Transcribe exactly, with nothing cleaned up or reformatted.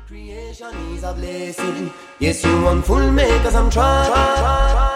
Creation is a blessing. Yes, you want full makers, I'm trying.